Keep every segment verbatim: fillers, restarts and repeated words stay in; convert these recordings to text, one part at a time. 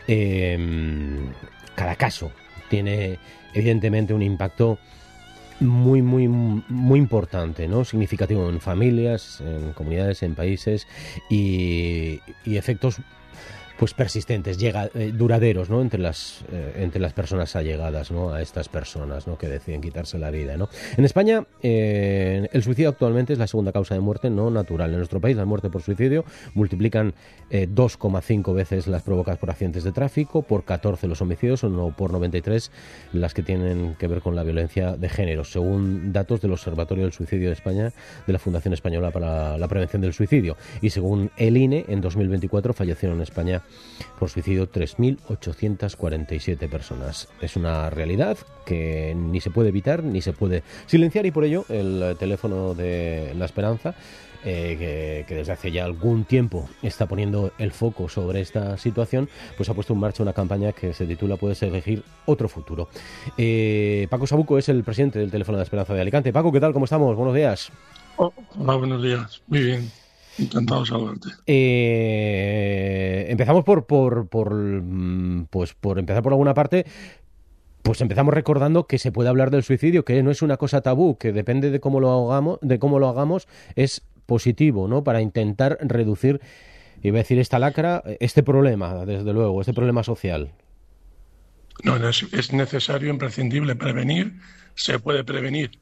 eh, cada caso tiene evidentemente un impacto muy, muy, muy importante, ¿no? Significativo en familias, en comunidades, en países y, y efectos pues persistentes, llega, eh, duraderos, ¿no? Entre las eh, entre las personas allegadas, ¿no? A estas personas, ¿no? Que deciden quitarse la vida, ¿no? En España, eh, el suicidio actualmente es la segunda causa de muerte no natural. En nuestro país, la muerte por suicidio multiplican eh, dos coma cinco veces las provocadas por accidentes de tráfico, por catorce los homicidios o por noventa y tres las que tienen que ver con la violencia de género, según datos del Observatorio del Suicidio de España, de la Fundación Española para la Prevención del Suicidio. Y según el I N E, en dos mil veinticuatro fallecieron en España por suicidio tres mil ochocientas cuarenta y siete personas. Es una realidad que ni se puede evitar ni se puede silenciar, y por ello el teléfono de la esperanza, eh, que, que desde hace ya algún tiempo está poniendo el foco sobre esta situación, pues ha puesto en marcha una campaña que se titula Puedes elegir otro futuro. Eh, Paco Sabuco es el presidente del teléfono de la esperanza de Alicante. Paco, ¿qué tal? ¿Cómo estamos? Buenos días. Oh, hola, buenos días. Muy bien. Encantado de saludarte. Eh, empezamos por, por, por, pues por empezar por alguna parte. Pues empezamos recordando que se puede hablar del suicidio, que no es una cosa tabú, que depende de cómo lo hagamos, de cómo lo hagamos, es positivo, ¿no? Para intentar reducir, iba a decir esta lacra, este problema, desde luego, este problema social. No, es, es necesario, imprescindible prevenir. Se puede prevenir.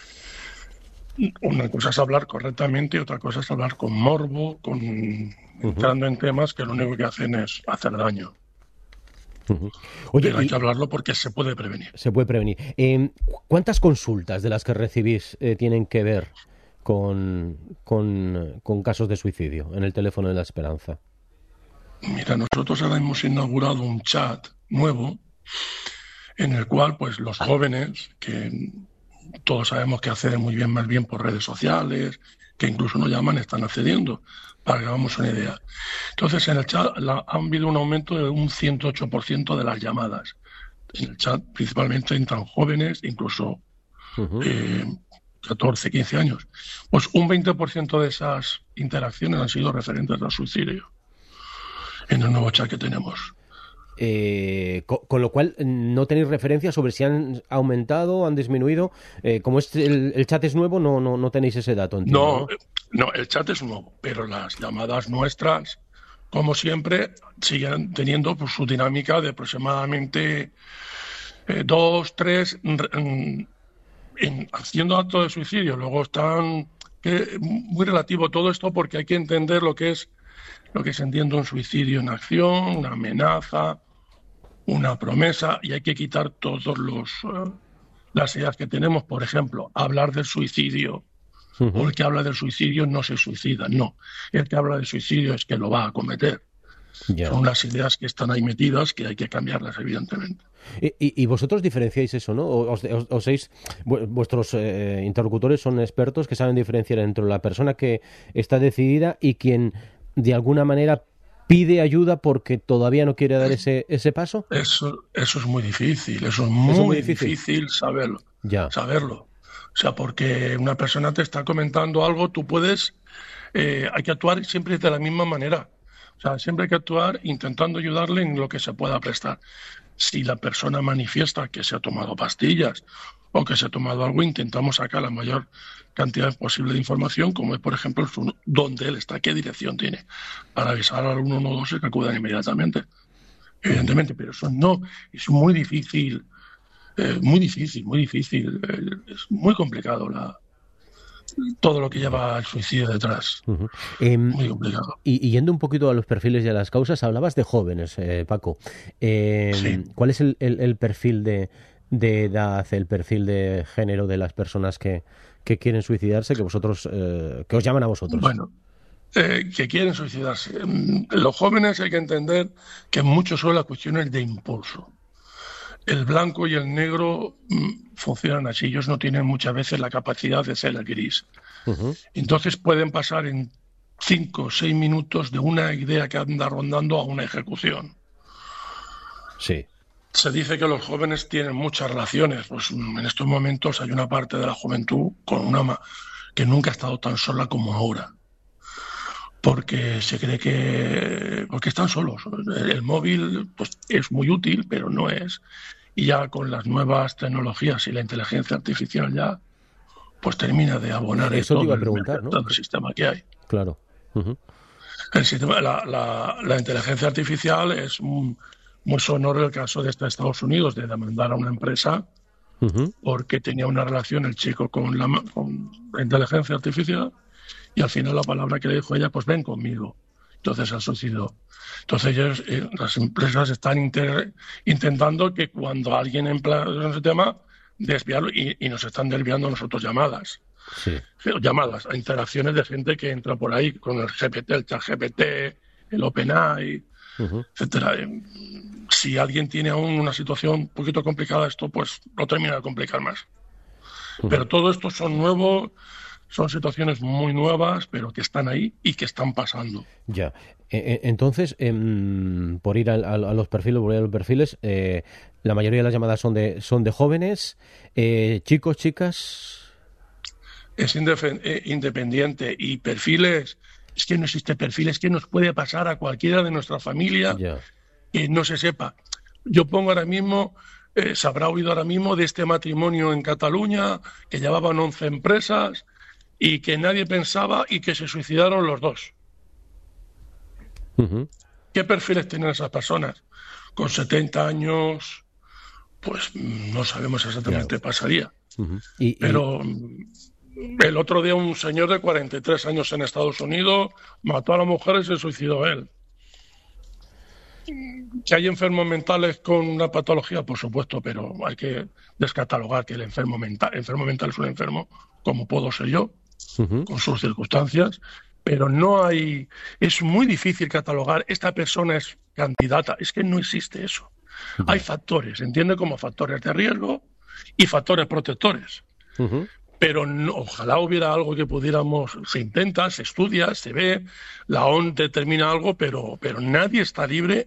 Una cosa es hablar correctamente y otra cosa es hablar con morbo, con uh-huh. entrando en temas que lo único que hacen es hacer daño. Uh-huh. Oye, pero hay y... que hablarlo porque se puede prevenir. Se puede prevenir. Eh, ¿Cuántas consultas de las que recibís eh, tienen que ver con, con, con casos de suicidio en el teléfono de la esperanza? Mira, nosotros ahora hemos inaugurado un chat nuevo en el cual pues los jóvenes que... todos sabemos que acceden muy bien, más bien por redes sociales, que incluso nos llaman, están accediendo, para que hagamos una idea. Entonces, en el chat la, ha habido un aumento de un ciento ocho por ciento de las llamadas. En el chat principalmente entran jóvenes, incluso uh-huh. eh, catorce, quince años. Pues un veinte por ciento de esas interacciones han sido referentes al suicidio en el nuevo chat que tenemos. Eh, con, con lo cual no tenéis referencia sobre si han aumentado, han disminuido. Eh, como es el, el chat es nuevo, no, no, no tenéis ese dato. Entiendo, no, no, el chat es nuevo, pero las llamadas nuestras, como siempre, siguen teniendo pues, su dinámica de aproximadamente eh, dos, tres, en, en, haciendo actos de suicidio. Luego están eh, muy relativo todo esto porque hay que entender lo que es lo que se entiende un suicidio en acción, una amenaza, una promesa, y hay que quitar todos los uh, las ideas que tenemos. Por ejemplo, hablar del suicidio, uh-huh. o el que habla del suicidio no se suicida, no. El que habla del suicidio es que lo va a cometer. Yeah. Son las ideas que están ahí metidas que hay que cambiarlas, evidentemente. Y, y, y vosotros diferenciáis eso, ¿no? Os, os, os seis, vuestros eh, interlocutores son expertos que saben diferenciar entre la persona que está decidida y quien de alguna manera pide ayuda porque todavía no quiere dar ese ese paso. Eso eso es muy difícil, eso es muy, ¿Eso es muy difícil? difícil saberlo. Ya. Saberlo. O sea, porque una persona te está comentando algo, tú puedes, eh, hay que actuar siempre de la misma manera. O sea, siempre hay que actuar intentando ayudarle en lo que se pueda prestar. Si la persona manifiesta que se ha tomado pastillas o que se ha tomado algo, intentamos sacar la mayor cantidad posible de información, como es, por ejemplo, su, dónde él está, qué dirección tiene, para avisar al uno uno dos y que acudan inmediatamente. Evidentemente, pero eso no, es muy difícil, eh, muy difícil, muy difícil, eh, es muy complicado la, todo lo que lleva el suicidio detrás. Uh-huh. Eh, muy complicado. Y, y yendo un poquito a los perfiles y a las causas, hablabas de jóvenes, eh, Paco. Eh, sí. ¿Cuál es el, el, el perfil de, de edad, el perfil de género de las personas que, que quieren suicidarse, que vosotros, eh, que os llaman a vosotros? Bueno, eh, que quieren suicidarse. Los jóvenes hay que entender que mucho son las cuestiones de impulso. El blanco y el negro mmm, funcionan así. Ellos no tienen muchas veces la capacidad de ser el gris. Uh-huh. Entonces pueden pasar en cinco o seis minutos de una idea que anda rondando a una ejecución. Sí. Se dice que los jóvenes tienen muchas relaciones. Pues en estos momentos hay una parte de la juventud con una ma- que nunca ha estado tan sola como ahora. porque se cree que porque están solos. El móvil pues es muy útil, pero no es. Y ya con las nuevas tecnologías y la inteligencia artificial ya pues termina de abonar Eso te todo iba a el, preguntar, ¿no? todo el sistema que hay. Claro. Uh-huh. El sistema, la, la, la inteligencia artificial es un, muy sonoro el caso de Estados Unidos de demandar a una empresa uh-huh. porque tenía una relación el chico con la, con la inteligencia artificial y al final la palabra que le dijo ella, pues ven conmigo. Entonces se suicidó. Entonces ellos, eh, las empresas están inter, intentando que cuando alguien emplea ese tema, desviarlo y, y nos están desviando a nosotros llamadas. Sí. Llamadas a interacciones de gente que entra por ahí con el G P T, el ChatGPT, el OpenAI, uh-huh. etcétera. Si alguien tiene aún una situación un poquito complicada, esto pues lo termina de complicar más. Uh-huh. Pero todo esto son nuevos, son situaciones muy nuevas, pero que están ahí y que están pasando. Ya. Entonces, eh, por ir a, a, a los perfiles, por ir a los perfiles, eh, la mayoría de las llamadas son de son de jóvenes, eh, chicos, chicas. Es independiente y perfiles, es que no existe perfil, es que nos puede pasar a cualquiera de nuestra familia yeah. que no se sepa. Yo pongo ahora mismo, eh, se habrá oído ahora mismo de este matrimonio en Cataluña que llevaban once empresas y que nadie pensaba y que se suicidaron los dos. Uh-huh. ¿Qué perfiles tienen esas personas? Con setenta años, pues no sabemos exactamente qué yeah. pasaría. Uh-huh. ¿Y, Pero... Y... El otro día un señor de cuarenta y tres años en Estados Unidos mató a la mujer y se suicidó él. ¿Que hay enfermos mentales con una patología? Por supuesto, pero hay que descatalogar que el enfermo mental, enfermo mental es un enfermo como puedo ser yo, uh-huh. con sus circunstancias, pero no hay... Es muy difícil catalogar, esta persona es candidata, es que no existe eso. Uh-huh. Hay factores, entiende como factores de riesgo y factores protectores. Uh-huh. Pero no, ojalá hubiera algo que pudiéramos, se intenta, se estudia, se ve, la O M S determina algo, pero, pero nadie está libre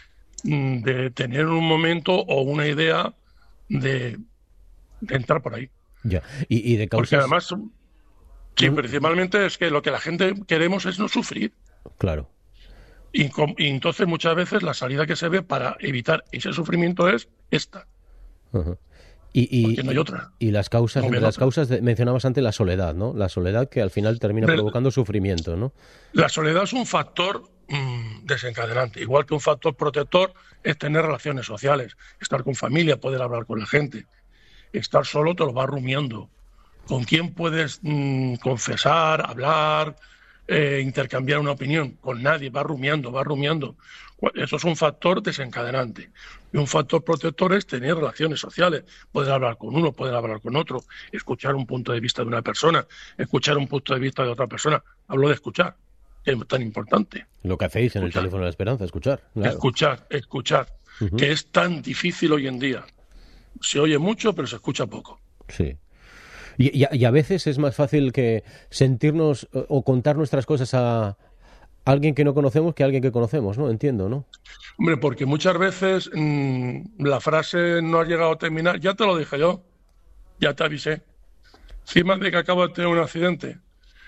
de tener un momento o una idea de, de entrar por ahí. Ya. Y, y de causas... Porque además, sí, principalmente es que lo que la gente queremos es no sufrir. Claro. Y, y entonces muchas veces la salida que se ve para evitar ese sufrimiento es esta. Uh-huh. Y, y, no hay otra. y las causas, no las causas de, mencionabas antes la soledad, ¿no? La soledad que al final termina Pero, provocando sufrimiento, ¿no? La soledad es un factor mmm, desencadenante, igual que un factor protector es tener relaciones sociales, estar con familia, poder hablar con la gente. Estar solo te lo vas rumiando. ¿Con quién puedes mmm, confesar, hablar, eh, intercambiar una opinión? Con nadie, vas rumiando, vas rumiando. Eso es un factor desencadenante. Y un factor protector es tener relaciones sociales, poder hablar con uno, poder hablar con otro, escuchar un punto de vista de una persona, escuchar un punto de vista de otra persona. Hablo de escuchar, que es tan importante. Lo que hacéis en escuchar. El teléfono de la esperanza, escuchar. Claro. Escuchar, escuchar, uh-huh. que es tan difícil hoy en día. Se oye mucho, pero se escucha poco. Sí. Y, y, y a veces es más fácil que sentirnos o contar nuestras cosas a alguien que no conocemos que a alguien que conocemos, ¿no? Entiendo, ¿no? Hombre, porque muchas veces mmm, la frase no ha llegado a terminar. Ya te lo dije yo, ya te avisé. Encima de que acabo de tener un accidente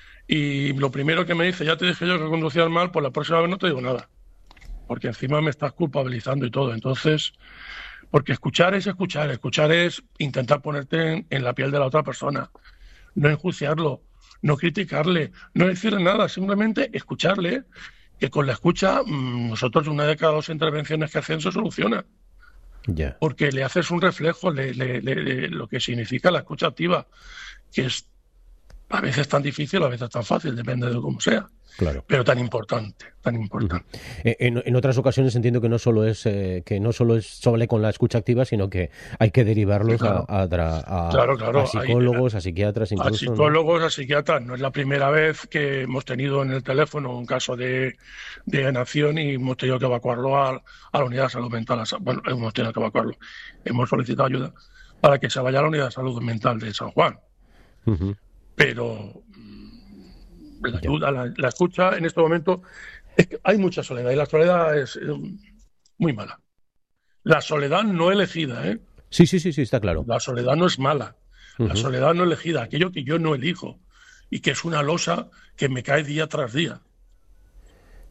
y lo primero que me dice, ya te dije yo que conducías mal, pues la próxima vez no te digo nada. Porque encima me estás culpabilizando y todo. Entonces, porque escuchar es escuchar, escuchar es intentar ponerte en, en la piel de la otra persona, no enjuiciarlo, no criticarle, no decirle nada, simplemente escucharle, que con la escucha nosotros una de cada dos intervenciones que hacen se soluciona. Yeah. Porque le haces un reflejo, le, le, le, le, lo que significa la escucha activa, que es a veces tan difícil, a veces tan fácil, depende de cómo sea. Claro. Pero tan importante, tan importante. Uh-huh. En, en otras ocasiones entiendo que no solo es eh, que no solo es sobre con la escucha activa, sino que hay que derivarlos sí, claro. a, a, a, claro, claro. a psicólogos, hay, a psiquiatras incluso. A psicólogos, ¿no? A psiquiatras. No es la primera vez que hemos tenido en el teléfono un caso de, de enación y hemos tenido que evacuarlo a, a la unidad de salud mental. Bueno, hemos tenido que evacuarlo. Hemos solicitado ayuda para que se vaya a la unidad de salud mental de San Juan. Uh-huh. Pero la ayuda, la, la escucha en este momento, es que hay mucha soledad y la soledad es eh, muy mala. La soledad no elegida, ¿eh? Sí, sí, sí, sí, está claro. La soledad no es mala. Uh-huh. La soledad no elegida, aquello que yo no elijo y que es una losa que me cae día tras día.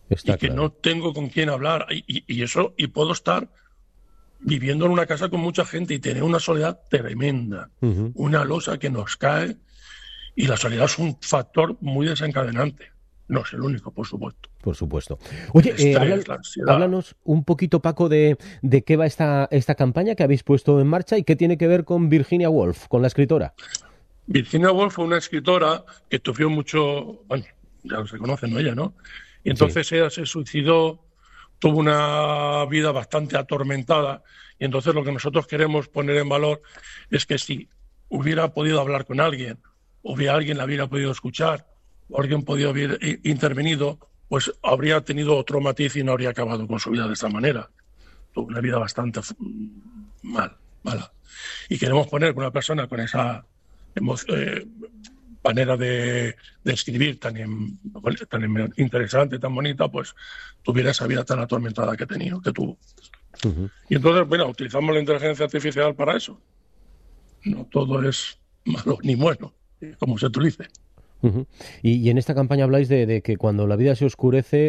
Está y que claro. no tengo con quién hablar. Y, y, y eso, y puedo estar viviendo en una casa con mucha gente y tener una soledad tremenda, Uh-huh. una losa que nos cae, y la soledad es un factor muy desencadenante. No es el único, por supuesto. Por supuesto. Oye, El eh, estrés, habla, la ansiedad. háblanos un poquito, Paco, de, de qué va esta, esta campaña que habéis puesto en marcha y qué tiene que ver con Virginia Woolf, con la escritora. Virginia Woolf fue una escritora que sufrió mucho, bueno, ya se conoce, ¿no? Ella, ¿no? Y entonces sí. Ella se suicidó, tuvo una vida bastante atormentada, y entonces lo que nosotros queremos poner en valor es que si hubiera podido hablar con alguien, o hubiera alguien la hubiera podido escuchar, o alguien podía haber intervenido, pues habría tenido otro matiz y no habría acabado con su vida de esta manera. Tuvo una vida bastante mal, mala. Y queremos poner una persona con esa eh, manera de, de escribir tan, en, tan interesante, tan bonita, pues tuviera esa vida tan atormentada que ha tenido, que tuvo. Uh-huh. Y entonces, bueno, utilizamos la inteligencia artificial para eso. No todo es malo ni bueno, como se utilice. Uh-huh. Y, y en esta campaña habláis de, de que cuando la vida se oscurece,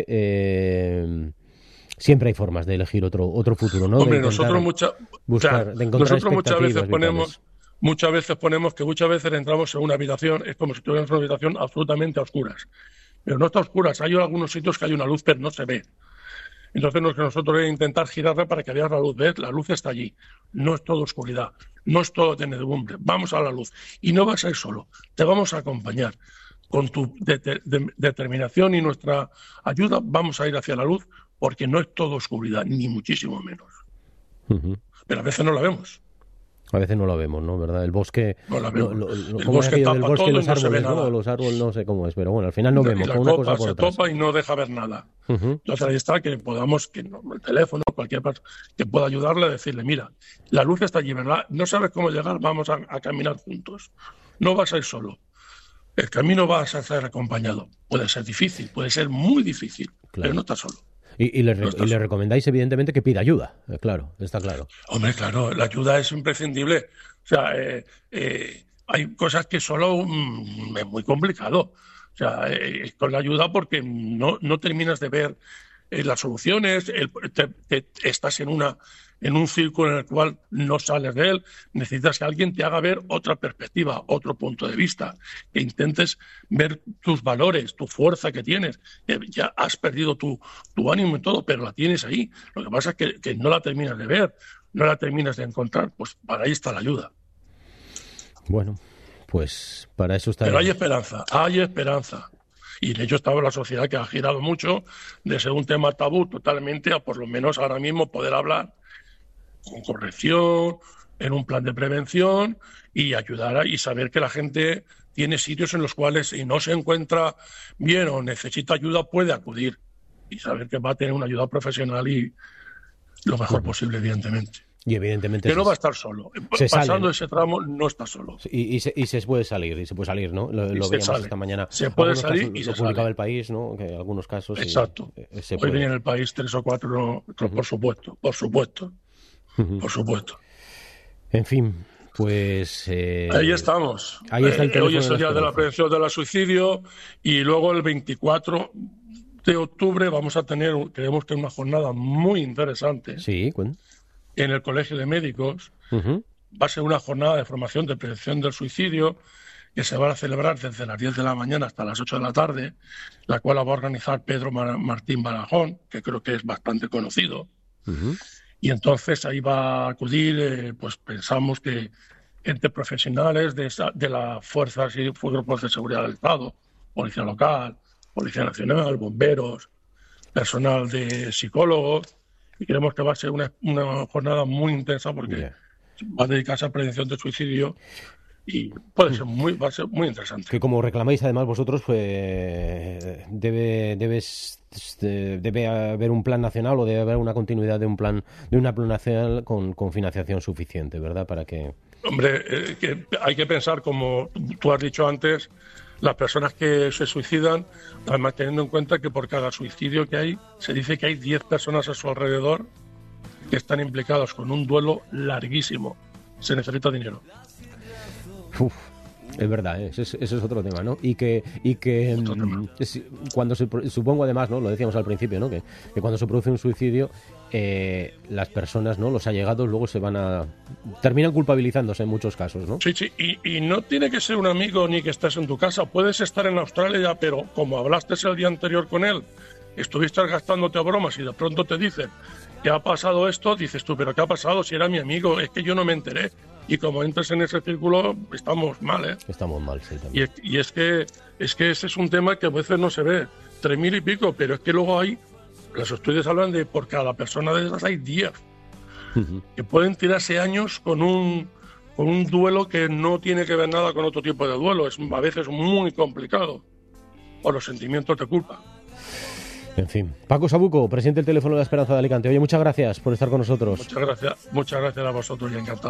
eh, siempre hay formas de elegir otro otro futuro, ¿no? Hombre, de nosotros, mucha, buscar, o sea, de nosotros muchas veces vitales. ponemos muchas veces ponemos que muchas veces entramos en una habitación, es como si estuviéramos en una habitación absolutamente a oscuras. Pero no está a oscuras, hay algunos sitios que hay una luz, pero no se ve. Entonces lo que nosotros es intentar girarla para que veas la luz. ¿Ves? La luz está allí. No es todo oscuridad, no es todo tenedumbre. Vamos a la luz. Y no vas a ir solo, te vamos a acompañar. Con tu de- de- determinación y nuestra ayuda vamos a ir hacia la luz, porque no es todo oscuridad, ni muchísimo menos. Uh-huh. Pero a veces no la vemos. A veces no la vemos, ¿no? ¿Verdad? El bosque... No la vemos. Lo, lo, el ¿cómo bosque es tapa del bosque todo y los no se ve árboles, nada. ¿no? Los árboles no sé cómo es, pero bueno, al final no Y vemos, la con una copa cosa por se otra. topa y no deja ver nada. Uh-huh. Entonces ahí está, que podamos, que no, el teléfono, cualquier persona que pueda ayudarle a decirle, mira, la luz está allí, ¿verdad? No sabes cómo llegar, vamos a, a caminar juntos. No vas a ir solo. El camino vas a ser acompañado. Puede ser difícil, puede ser muy difícil, claro. Pero no estás solo. Y, y, le, no y le recomendáis, evidentemente, que pida ayuda. Eh, claro, está claro. Hombre, claro, la ayuda es imprescindible. O sea, eh, eh, hay cosas que solo mm, es muy complicado. O sea, eh, con la ayuda porque no, no terminas de ver eh, las soluciones, el, te, te, estás en una en un círculo en el cual no sales de él, necesitas que alguien te haga ver otra perspectiva, otro punto de vista, que intentes ver tus valores, tu fuerza que tienes. Eh, ya has perdido tu, tu ánimo y todo, pero la tienes ahí. Lo que pasa es que, que no la terminas de ver, no la terminas de encontrar, pues para ahí está la ayuda. Bueno, pues para eso está. Pero hay esperanza, hay esperanza. Y de hecho estaba la sociedad que ha girado mucho de ser un tema tabú totalmente a por lo menos ahora mismo poder hablar con corrección, en un plan de prevención y ayudar a, y saber que la gente tiene sitios en los cuales si no se encuentra bien o necesita ayuda puede acudir y saber que va a tener una ayuda profesional y lo mejor uh-huh. posible, evidentemente. Y evidentemente que no se, va a estar solo. Se Pasando sale. ese tramo no está solo. Y, y, se, y se puede salir, y se puede salir, ¿no? Lo, lo veíamos sale. esta mañana. Se puede algunos salir casos, y lo se publicaba sale. El País, ¿no? Que en algunos casos. Exacto. Y, se Hoy puede. venía en El País tres o cuatro, no, uh-huh. por supuesto, por supuesto, uh-huh. por supuesto. En fin, pues... Eh, ahí estamos. Ahí está el eh, hoy es el día de de la prevención del suicidio y luego el veinticuatro de octubre vamos a tener, creemos que una jornada muy interesante. Sí, ¿cuándo? En el Colegio de Médicos. Uh-huh. Va a ser una jornada de formación de prevención del suicidio que se va a celebrar desde las diez de la mañana hasta las ocho de la tarde, la cual la va a organizar Pedro Mar- Martín Barajón, que creo que es bastante conocido. Uh-huh. Y entonces ahí va a acudir, eh, pues pensamos que entre profesionales de, esa, de las fuerzas y grupos de seguridad del Estado, Policía Local, Policía Nacional, bomberos, personal de psicólogos, y creemos que va a ser una, una jornada muy intensa porque yeah. va a dedicarse a prevención del suicidio y puede ser muy, va a ser muy interesante. Que como reclamáis además vosotros, pues debe, debes, debe haber un plan nacional o debe haber una continuidad de un plan, de una plan nacional con, con financiación suficiente, ¿verdad? Para que... Hombre, eh, que hay que pensar, como tú has dicho antes, las personas que se suicidan, además teniendo en cuenta que por cada suicidio que hay, se dice que hay diez personas a su alrededor que están implicadas con un duelo larguísimo. Se necesita dinero. Uf. Es verdad, ¿eh? ese, es, ese es otro tema, ¿no? Y que, y que mm, es, cuando se, supongo además, ¿no? Lo decíamos al principio, ¿no? Que, que cuando se produce un suicidio, eh, las personas, ¿no? Los allegados luego se van a... terminan culpabilizándose en muchos casos, ¿no? Sí, sí, y, y no tiene que ser un amigo ni que estés en tu casa. Puedes estar en Australia, pero como hablaste el día anterior con él, estuviste gastándote a bromas y de pronto te dicen que ha pasado esto, dices tú, ¿pero qué ha pasado? Si era mi amigo, es que yo no me enteré. Y como entres en ese círculo, estamos mal, ¿eh? Estamos mal, sí, Y también. es, y es que es que ese es un tema que a veces no se ve. Tres mil y pico, pero es que luego hay, los estudios hablan de por cada persona de esas hay días. Uh-huh. Que pueden tirarse años con un, con un duelo que no tiene que ver nada con otro tipo de duelo. Es a veces muy complicado. O los sentimientos de culpa. En fin. Paco Sabuco, presidente del Teléfono de la Esperanza de Alicante. Oye, muchas gracias por estar con nosotros. Muchas gracias, muchas gracias a vosotros y encantado.